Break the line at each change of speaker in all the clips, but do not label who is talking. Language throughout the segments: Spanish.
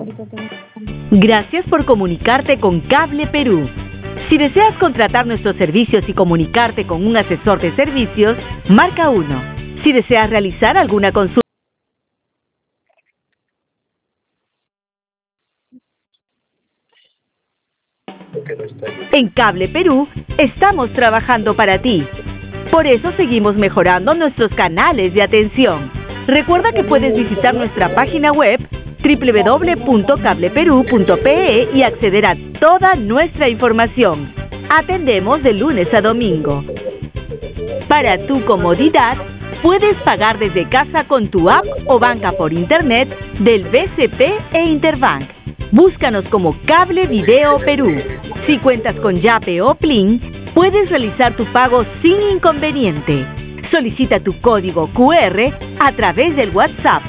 Gracias por comunicarte con Cable Perú. Si deseas contratar nuestros servicios y comunicarte con un asesor de servicios, marca 1. Si deseas realizar alguna consulta en Cable Perú, estamos trabajando para ti. Por eso seguimos mejorando nuestros canales de atención. Recuerda que puedes visitar nuestra página web www.cableperu.pe y acceder a toda nuestra información. Atendemos de lunes a domingo. Para tu comodidad, puedes pagar desde casa con tu app o banca por internet del BCP e Interbank. Búscanos como Cable Video Perú. Si cuentas con Yape o Plin, puedes realizar tu pago sin inconveniente. Solicita tu código QR a través del WhatsApp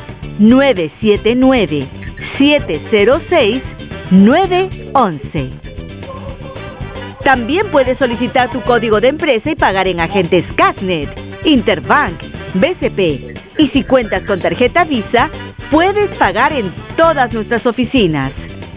979-706-911. También puedes solicitar tu código de empresa y pagar en agentes Casnet, Interbank, BCP. Y si cuentas con tarjeta Visa, puedes pagar en todas nuestras oficinas.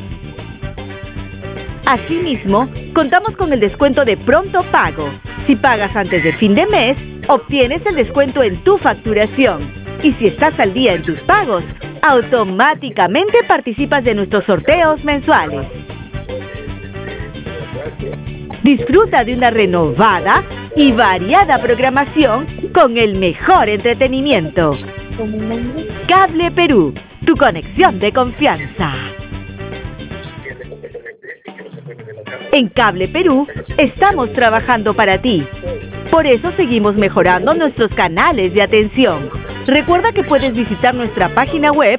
Asimismo, contamos con el descuento de pronto pago. Si pagas antes de fin de mes, obtienes el descuento en tu facturación. Y si estás al día en tus pagos, automáticamente participas de nuestros sorteos mensuales. Disfruta de una renovada y variada programación con el mejor entretenimiento. Cable Perú, tu conexión de confianza. En Cable Perú, estamos trabajando para ti. Por eso seguimos mejorando nuestros canales de atención. Recuerda que puedes visitar nuestra página web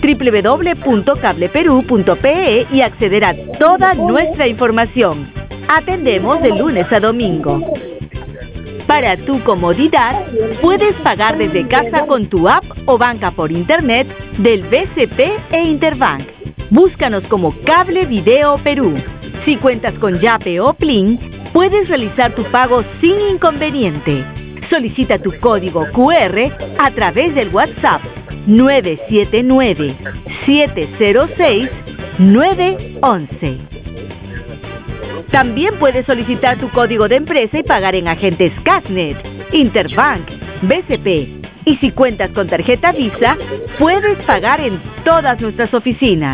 www.cableperu.pe y acceder a toda nuestra información. Atendemos de lunes a domingo. Para tu comodidad, puedes pagar desde casa con tu app o banca por internet del BCP e Interbank. Búscanos como Cable Video Perú. Si cuentas con Yape o Plin, puedes realizar tu pago sin inconveniente. Solicita tu código QR a través del WhatsApp 979-706-911. También puedes solicitar tu código de empresa y pagar en agentes Casnet, Interbank, BCP. Y si cuentas con tarjeta Visa, puedes pagar en todas nuestras oficinas.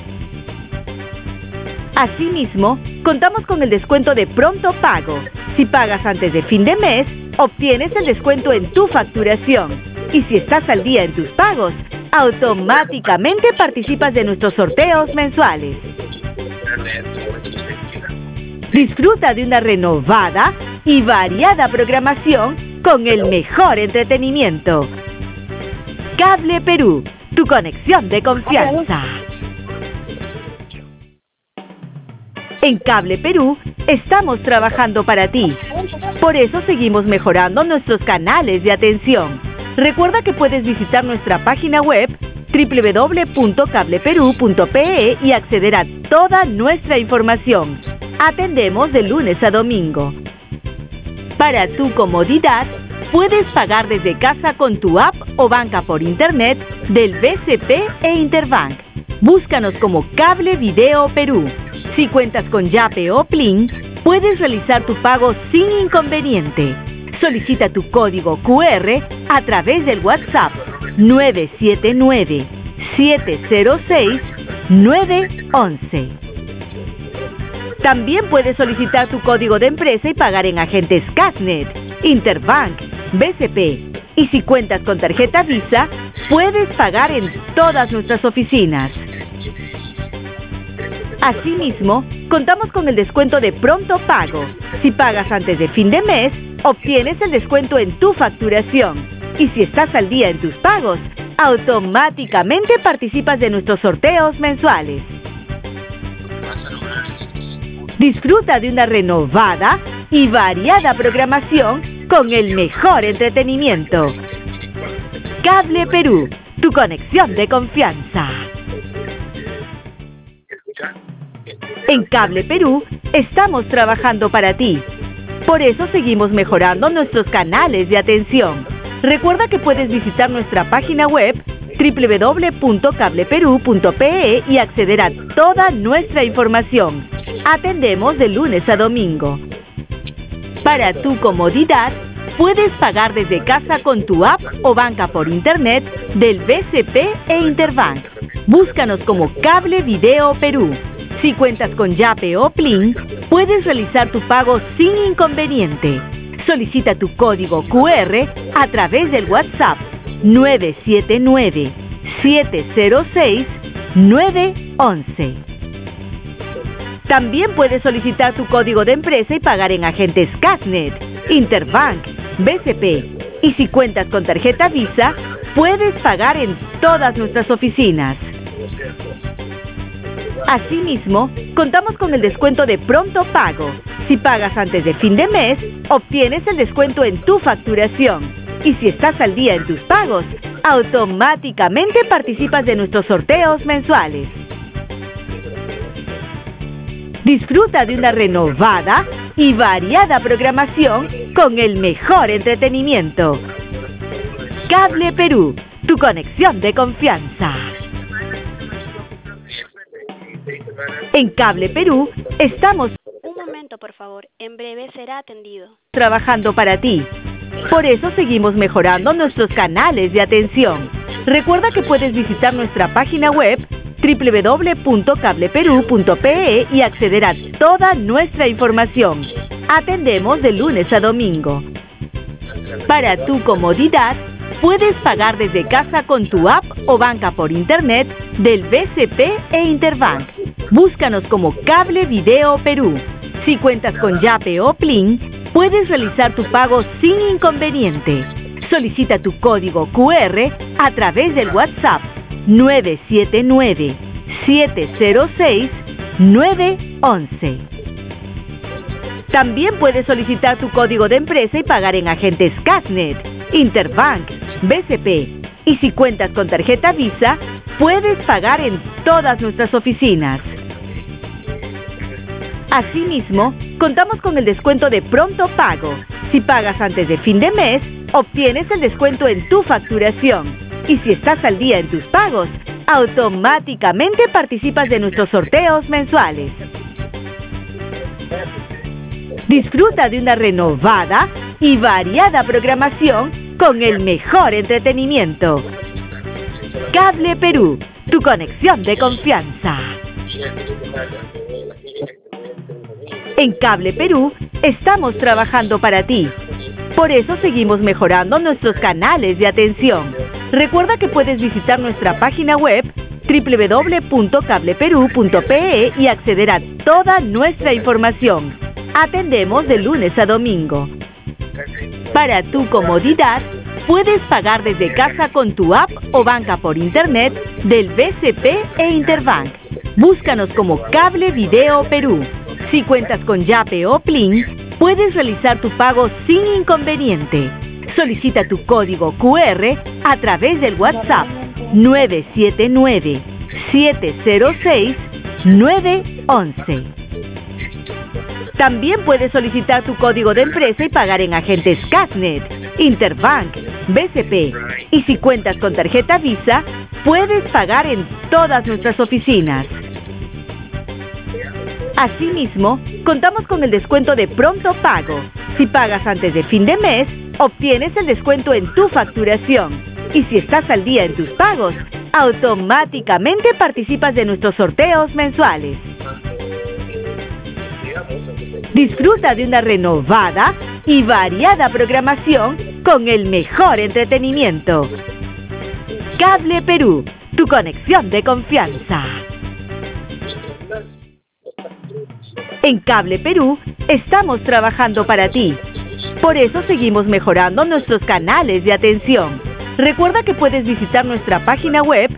Asimismo, contamos con el descuento de pronto pago. Si pagas antes de fin de mes, obtienes el descuento en tu facturación. Y si estás al día en tus pagos, automáticamente participas de nuestros sorteos mensuales. Disfruta de una renovada y variada programación con el mejor entretenimiento. Cable Perú, tu conexión de confianza. En Cable Perú, estamos trabajando para ti. Por eso seguimos mejorando nuestros canales de atención. Recuerda que puedes visitar nuestra página web www.cableperu.pe y acceder a toda nuestra información. Atendemos de lunes a domingo. Para tu comodidad, puedes pagar desde casa con tu app o banca por internet del BCP e Interbank. Búscanos como Cable Video Perú. Si cuentas con Yape o Plin, puedes realizar tu pago sin inconveniente. Solicita tu código QR a través del WhatsApp 979-706-911. También puedes solicitar tu código de empresa y pagar en agentes Casnet, Interbank, BCP. Y si cuentas con tarjeta Visa, puedes pagar en todas nuestras oficinas. Asimismo, contamos con el descuento de pronto pago. Si pagas antes de fin de mes, obtienes el descuento en tu facturación. Y si estás al día en tus pagos, automáticamente participas de nuestros sorteos mensuales. Disfruta de una renovada y variada programación con el mejor entretenimiento. Cable Perú, tu conexión de confianza. En Cable Perú, estamos trabajando para ti. Por eso seguimos mejorando nuestros canales de atención. Recuerda que puedes visitar nuestra página web www.cableperú.pe y acceder a toda nuestra información. Atendemos de lunes a domingo. Para tu comodidad, puedes pagar desde casa con tu app o banca por internet del BCP e Interbank. Búscanos como Cable Video Perú. Si cuentas con Yape o Plin, puedes realizar tu pago sin inconveniente. Solicita tu código QR a través del WhatsApp 979-706-911. También puedes solicitar tu código de empresa y pagar en agentes Casnet, Interbank, BCP. Y si cuentas con tarjeta Visa, puedes pagar en todas nuestras oficinas. Asimismo, contamos con el descuento de pronto pago. Si pagas antes de fin de mes, obtienes el descuento en tu facturación. Y si estás al día en tus pagos, automáticamente participas de nuestros sorteos mensuales. Disfruta de una renovada y variada programación con el mejor entretenimiento. Cable Perú, tu conexión de confianza. En Cable Perú estamos
Un momento, por favor. En breve será atendido.
trabajando para ti. Por eso seguimos mejorando nuestros canales de atención. Recuerda que puedes visitar nuestra página web www.cableperú.pe y acceder a toda nuestra información. Atendemos de lunes a domingo. Para tu comodidad, puedes pagar desde casa con tu app o banca por internet del BCP e Interbank. Búscanos como Cable Video Perú. Si cuentas con Yape o Plin, puedes realizar tu pago sin inconveniente. Solicita tu código QR a través del WhatsApp 979-706-911. También puedes solicitar tu código de empresa y pagar en agentes Casnet, Interbank, BCP. Y si cuentas con tarjeta Visa, puedes pagar en todas nuestras oficinas. Asimismo, contamos con el descuento de pronto pago. Si pagas antes de fin de mes, obtienes el descuento en tu facturación. Y si estás al día en tus pagos, automáticamente participas de nuestros sorteos mensuales. Disfruta de una renovada y variada programación con el mejor entretenimiento. Cable Perú, tu conexión de confianza. En Cable Perú estamos trabajando para ti. Por eso seguimos mejorando nuestros canales de atención. Recuerda que puedes visitar nuestra página web www.cableperú.pe y acceder a toda nuestra información. Atendemos de lunes a domingo. Para tu comodidad, puedes pagar desde casa con tu app o banca por internet del BCP e Interbank. Búscanos como Cable Video Perú. Si cuentas con Yape o Plin, puedes realizar tu pago sin inconveniente. Solicita tu código QR a través del WhatsApp 979-706-911. También puedes solicitar tu código de empresa y pagar en agentes Casnet, Interbank, BCP. Y si cuentas con tarjeta Visa, puedes pagar en todas nuestras oficinas. Asimismo, contamos con el descuento de pronto pago. Si pagas antes de fin de mes, obtienes el descuento en tu facturación. Y si estás al día en tus pagos, automáticamente participas de nuestros sorteos mensuales. Disfruta de una renovada y variada programación con el mejor entretenimiento. Cable Perú, tu conexión de confianza. En Cable Perú estamos trabajando para ti. Por eso seguimos mejorando nuestros canales de atención. Recuerda que puedes visitar nuestra página web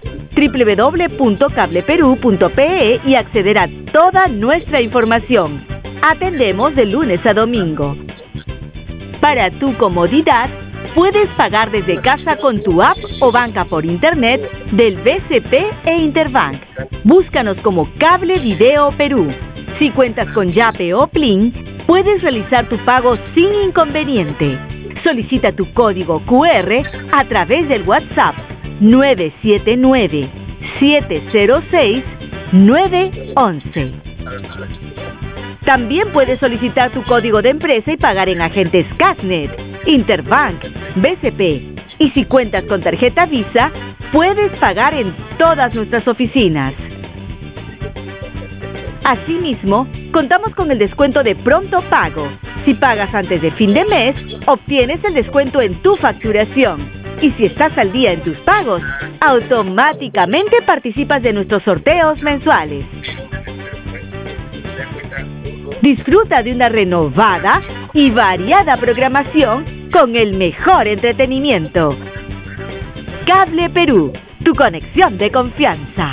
www.cableperú.pe y acceder a toda nuestra información. Atendemos de lunes a domingo. Para tu comodidad, puedes pagar desde casa con tu app o banca por internet del BCP e Interbank. Búscanos como Cable Video Perú. Si cuentas con Yape o Plin, puedes realizar tu pago sin inconveniente. Solicita tu código QR a través del WhatsApp 979-706-911. También puedes solicitar tu código de empresa y pagar en agentes Cashnet, Interbank, BCP. Y si cuentas con tarjeta Visa, puedes pagar en todas nuestras oficinas. Asimismo, contamos con el descuento de pronto pago. Si pagas antes de fin de mes, obtienes el descuento en tu facturación. Y si estás al día en tus pagos, automáticamente participas de nuestros sorteos mensuales. Disfruta de una renovada y variada programación con el mejor entretenimiento. Cable Perú, tu conexión de confianza.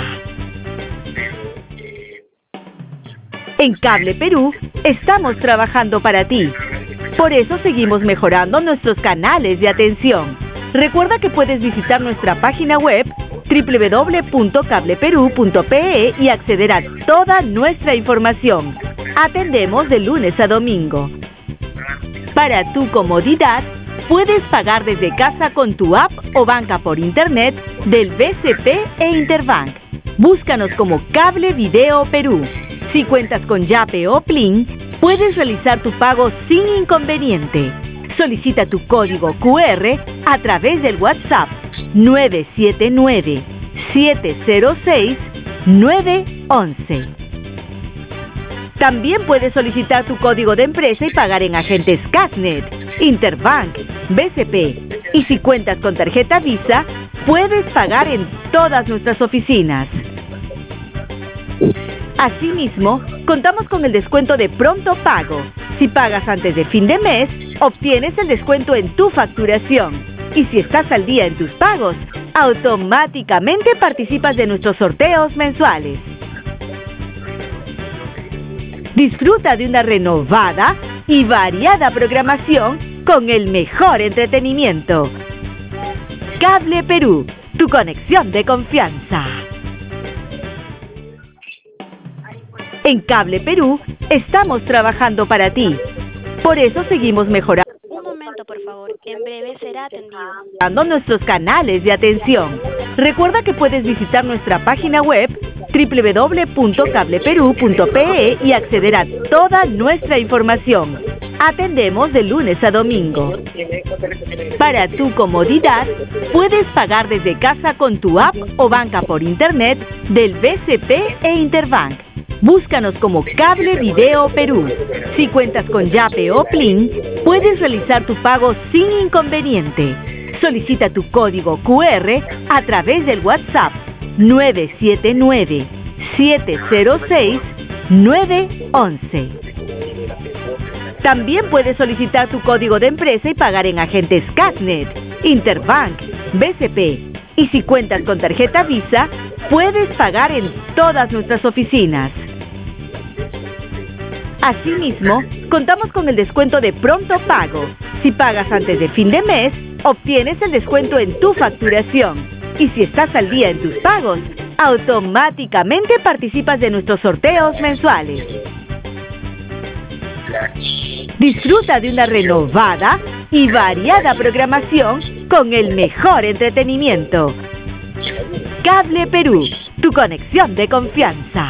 En Cable Perú estamos trabajando para ti. Por eso seguimos mejorando nuestros canales de atención. Recuerda que puedes visitar nuestra página web www.cableperú.pe y acceder a toda nuestra información. Atendemos de lunes a domingo. Para tu comodidad, puedes pagar desde casa con tu app o banca por internet del BCP e Interbank. Búscanos como Cable Video Perú. Si cuentas con Yape o Plin, puedes realizar tu pago sin inconveniente. Solicita tu código QR a través del WhatsApp 979-706-911. También puedes solicitar tu código de empresa y pagar en agentes Cashnet, Interbank, BCP. Y si cuentas con tarjeta Visa, puedes pagar en todas nuestras oficinas. Asimismo, contamos con el descuento de pronto pago. Si pagas antes de fin de mes, obtienes el descuento en tu facturación. Y si estás al día en tus pagos, automáticamente participas de nuestros sorteos mensuales. Disfruta de una renovada y variada programación con el mejor entretenimiento. Cable Perú, tu conexión de confianza. En Cable Perú estamos trabajando para ti. Por eso seguimos mejorando.
Un momento, por favor. En breve será atendido.
Nuestros canales de atención. Recuerda que puedes visitar nuestra página web www.cableperú.pe y acceder a toda nuestra información. Atendemos de lunes a domingo. Para tu comodidad, puedes pagar desde casa con tu app o banca por internet del BCP e Interbank. Búscanos como Cable Video Perú. Si cuentas con Yape o Plin, puedes realizar tu pago sin inconveniente. Solicita tu código QR a través del WhatsApp 979-706-911. También puedes solicitar tu código de empresa y pagar en agentes Cashnet, Interbank, BCP. Y si cuentas con tarjeta Visa, puedes pagar en todas nuestras oficinas. Asimismo, contamos con el descuento de pronto pago. Si pagas antes de fin de mes, obtienes el descuento en tu facturación. Y si estás al día en tus pagos, automáticamente participas de nuestros sorteos mensuales. Disfruta de una renovada y variada programación con el mejor entretenimiento. Cable Perú, tu conexión de confianza.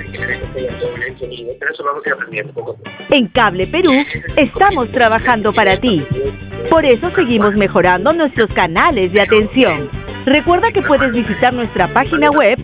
En Cable Perú estamos trabajando para ti. Por eso seguimos mejorando nuestros canales de atención. Recuerda que puedes visitar nuestra página web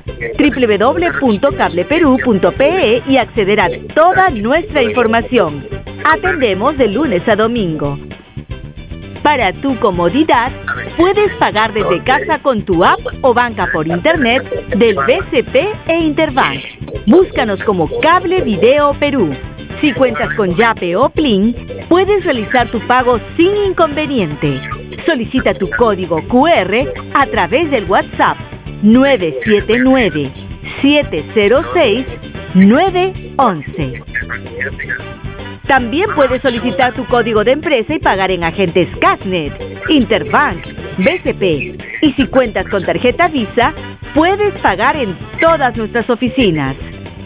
www.cableperú.pe y acceder a toda nuestra información. Atendemos de lunes a domingo. Para tu comodidad, puedes pagar desde casa con tu app o banca por internet del BCP e Interbank. Búscanos como Cable Video Perú. Si cuentas con Yape o Plin, puedes realizar tu pago sin inconveniente. Solicita tu código QR a través del WhatsApp 979-706-911. También puedes solicitar tu código de empresa y pagar en agentes Cashnet, Interbank, BCP. Y si cuentas con tarjeta Visa, puedes pagar en todas nuestras oficinas.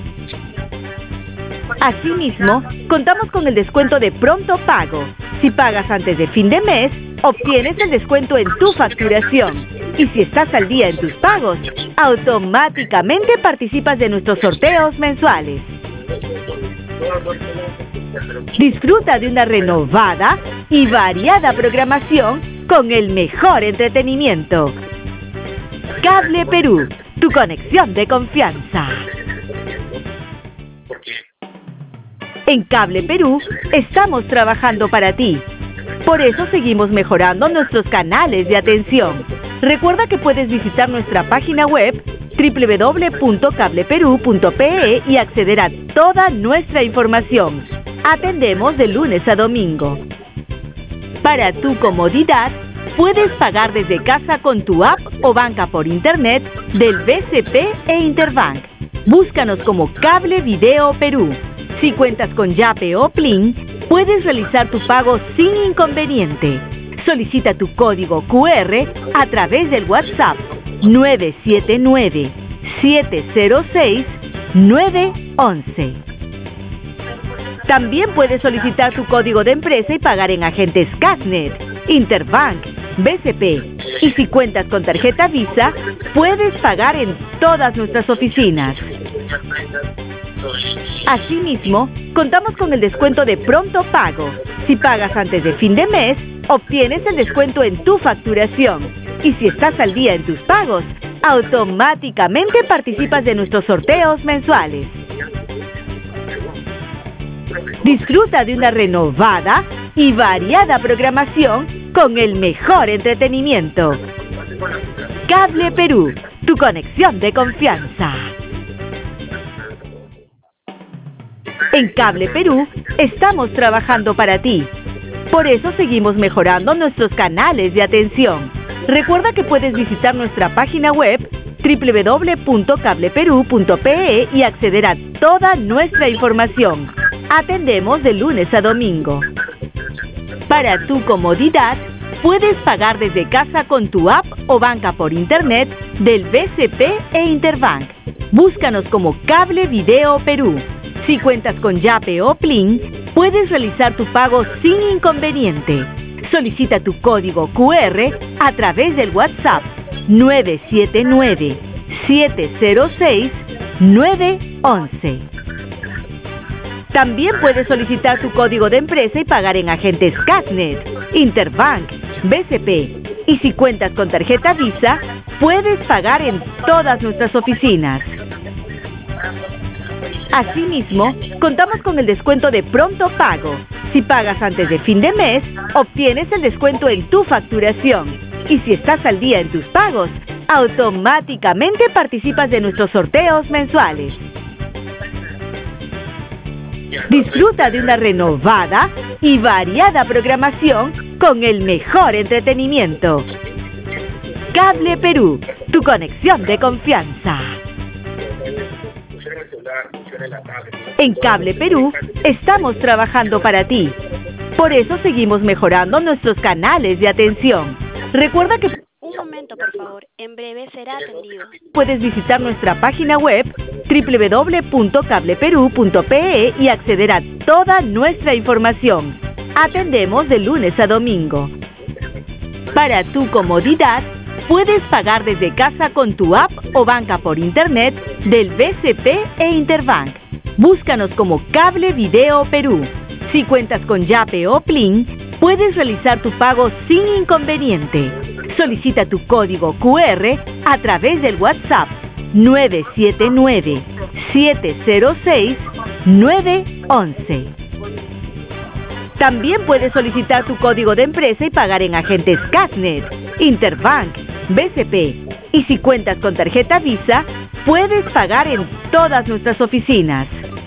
Asimismo, contamos con el descuento de pronto pago. Si pagas antes de fin de mes, obtienes el descuento en tu facturación. Y si estás al día en tus pagos, automáticamente participas de nuestros sorteos mensuales. Disfruta de una renovada y variada programación con el mejor entretenimiento. Cable Perú, tu conexión de confianza. En Cable Perú estamos trabajando para ti. Por eso seguimos mejorando nuestros canales de atención. Recuerda que puedes visitar nuestra página web www.cableperú.pe y acceder a toda nuestra información. Atendemos de lunes a domingo. Para tu comodidad, puedes pagar desde casa con tu app o banca por internet del BCP e Interbank. Búscanos como Cable Video Perú. Si cuentas con Yape o Plin, puedes realizar tu pago sin inconveniente. Solicita tu código QR a través del WhatsApp 979-706-911. También puedes solicitar tu código de empresa y pagar en agentes Casnet, Interbank, BCP. Y si cuentas con tarjeta Visa, puedes pagar en todas nuestras oficinas. Asimismo, contamos con el descuento de pronto pago. Si pagas antes de fin de mes, obtienes el descuento en tu facturación. Y si estás al día en tus pagos, automáticamente participas de nuestros sorteos mensuales. Disfruta de una renovada y variada programación con el mejor entretenimiento. Cable Perú, tu conexión de confianza. En Cable Perú estamos trabajando para ti. Por eso seguimos mejorando nuestros canales de atención. Recuerda que puedes visitar nuestra página web www.cableperú.pe y acceder a toda nuestra información. Atendemos de lunes a domingo. Para tu comodidad, puedes pagar desde casa con tu app o banca por internet del BCP e Interbank. Búscanos como Cable Video Perú. Si cuentas con Yape o Plin, puedes realizar tu pago sin inconveniente. Solicita tu código QR a través del WhatsApp 979-706-911. También puedes solicitar tu código de empresa y pagar en agentes Casnet, Interbank, BCP. Y si cuentas con tarjeta Visa, puedes pagar en todas nuestras oficinas. Asimismo, contamos con el descuento de pronto pago. Si pagas antes de fin de mes, obtienes el descuento en tu facturación. Y si estás al día en tus pagos, automáticamente participas de nuestros sorteos mensuales. Disfruta de una renovada y variada programación con el mejor entretenimiento. Cable Perú, tu conexión de confianza. En Cable Perú estamos trabajando para ti. Por eso seguimos mejorando nuestros canales de atención. Recuerda que
Un momento, por favor. En breve será atendido.
puedes visitar nuestra página web www.cableperú.pe y acceder a toda nuestra información. Atendemos de lunes a domingo. Para tu comodidad, puedes pagar desde casa con tu app o banca por internet del BCP e Interbank. Búscanos como Cable Video Perú. Si cuentas con Yape o Plin, puedes realizar tu pago sin inconveniente. Solicita tu código QR a través del WhatsApp 979-706-911. También puedes solicitar tu código de empresa y pagar en agentes Casnet, Interbank, BCP. Y si cuentas con tarjeta Visa, puedes pagar en todas nuestras oficinas.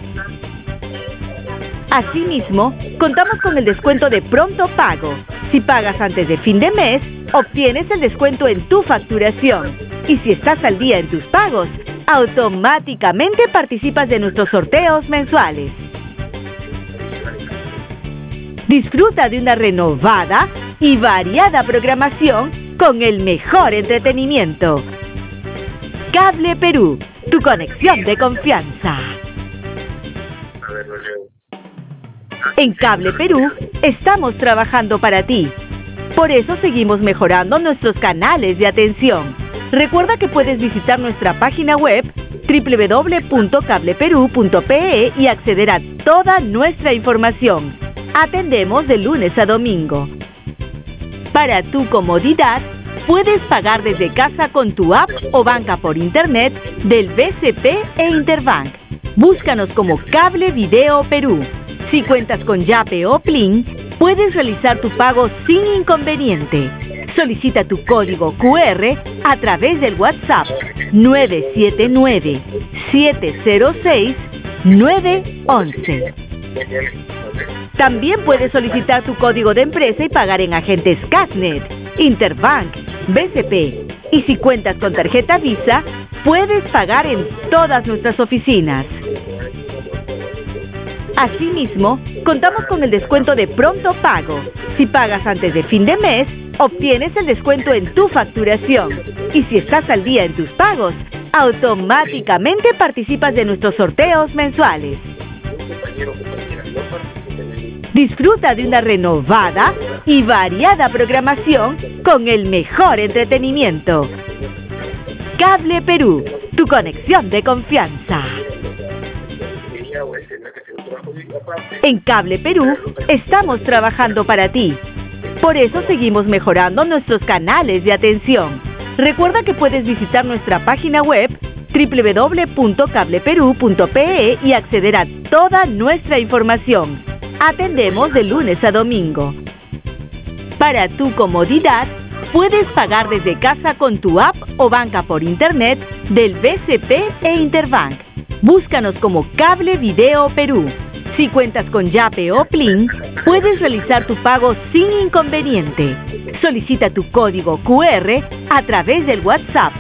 Asimismo, contamos con el descuento de pronto pago. Si pagas antes de fin de mes, obtienes el descuento en tu facturación. Y si estás al día en tus pagos, automáticamente participas de nuestros sorteos mensuales. Disfruta de una renovada y variada programación con el mejor entretenimiento. Cable Perú, tu conexión de confianza. En Cable Perú estamos trabajando para ti. Por eso seguimos mejorando nuestros canales de atención. Recuerda que puedes visitar nuestra página web www.cableperú.pe y acceder a toda nuestra información. Atendemos de lunes a domingo. Para tu comodidad, puedes pagar desde casa con tu app o banca por internet del BCP e Interbank. Búscanos como Cable Video Perú. Si cuentas con Yape o Plin, puedes realizar tu pago sin inconveniente. Solicita tu código QR a través del WhatsApp 979-706-911. También puedes solicitar tu código de empresa y pagar en agentes Casnet, Interbank, BCP. Y si cuentas con tarjeta Visa, puedes pagar en todas nuestras oficinas. Asimismo, contamos con el descuento de pronto pago. Si pagas antes de fin de mes, obtienes el descuento en tu facturación. Y si estás al día en tus pagos, automáticamente participas de nuestros sorteos mensuales. Disfruta de una renovada y variada programación con el mejor entretenimiento. Cable Perú, tu conexión de confianza. En Cable Perú estamos trabajando para ti. Por eso seguimos mejorando nuestros canales de atención. Recuerda que puedes visitar nuestra página web www.cableperú.pe y acceder a toda nuestra información. Atendemos de lunes a domingo. Para tu comodidad, puedes pagar desde casa con tu app o banca por internet del BCP e Interbank. Búscanos como Cable Video Perú. Si cuentas con Yape o Plin, puedes realizar tu pago sin inconveniente. Solicita tu código QR a través del WhatsApp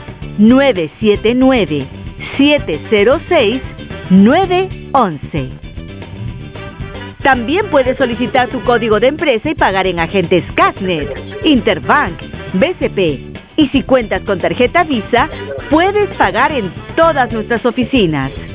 979-706-911. También puedes solicitar tu código de empresa y pagar en agentes Casnet, Interbank, BCP. Y si cuentas con tarjeta Visa, puedes pagar en todas nuestras oficinas.